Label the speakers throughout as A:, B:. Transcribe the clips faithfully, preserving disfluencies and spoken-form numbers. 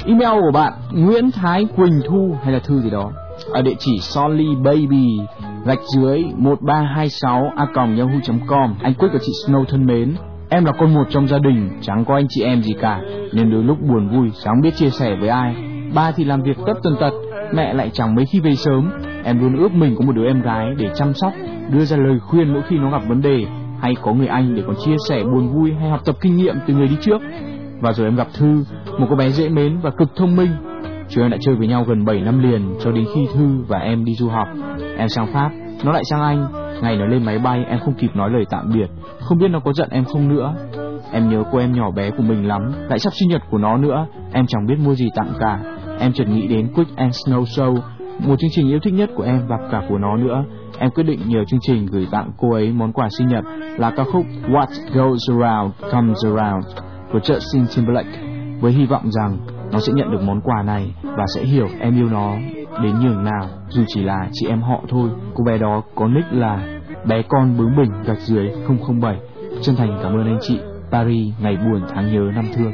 A: Email của bạn Nguyễn Thái Quỳnh Thu hay là Thư gì đó ở địa chỉ sollybaby gạch dưới một ba hai sáu a còng yahoo chấm com. Anh Quyết và chị Snow thân mến, em là con một trong gia đình, chẳng có anh chị em gì cả, nên đôi lúc buồn vui chẳng biết chia sẻ với ai. Ba thì làm việc tất tần tật, mẹ lại chẳng mấy khi về sớm. Em luôn ước mình có một đứa em gái để chăm sóc, đưa ra lời khuyên mỗi khi nó gặp vấn đề, hay có người anh để còn chia sẻ buồn vui hay học tập kinh nghiệm từ người đi trước. Và rồi em gặp Thư, một cô bé dễ mến và cực thông minh. Chúng em đã chơi với nhau gần bảy năm liền, cho đến khi Thư và em đi du học. Em sang Pháp, nó lại sang Anh. Ngày nó lên máy bay em không kịp nói lời tạm biệt, không biết nó có giận em không nữa. Em nhớ cô em nhỏ bé của mình lắm, lại sắp sinh nhật của nó nữa. Em chẳng biết mua gì tặng cả. Em chợt nghĩ đến Quick and Snow Show, một chương trình yêu thích nhất của em và cả của nó nữa. Em quyết định nhờ chương trình gửi tặng cô ấy món quà sinh nhật là ca khúc What Goes Around Comes Around của Justin Timberlake, với hy vọng rằng nó sẽ nhận được món quà này và sẽ hiểu em yêu nó đến nhường nào, dù chỉ là chị em họ thôi. Cô bé đó có nick là bé con bướng bỉnh gạch dưới không không bảy. Chân thành cảm ơn anh chị. Paris, ngày buồn tháng nhớ năm thương.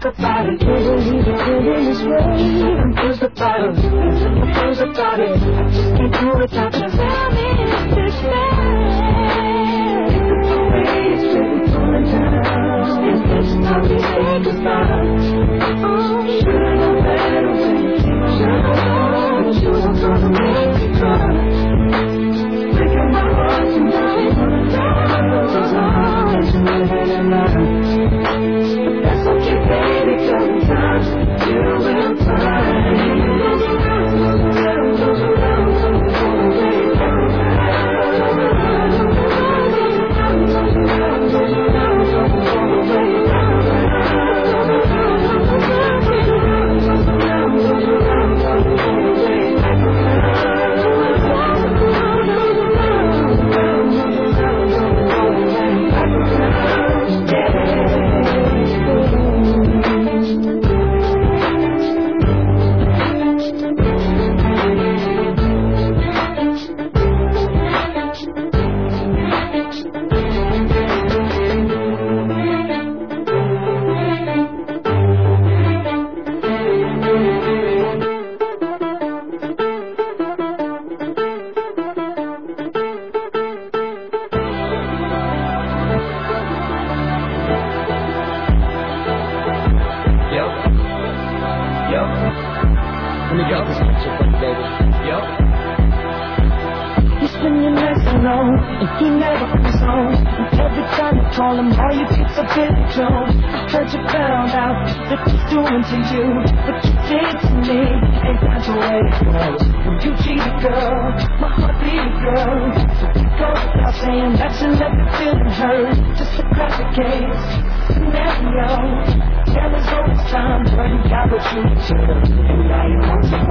B: about it. Can't believe it's feeling this way. Confused about it. Confused about it. I just can't do without you. Tell me if this bad. The way it's really pulling down. Is this how we say goodbye? Oh, should've known better when you came. Should've known you were gonna make me cry. Breaking my heart tonight. It's living in love. That's okay, baby, 'cause in time you will find. Scenario, there was always time, but you got what you deserve, and now you're on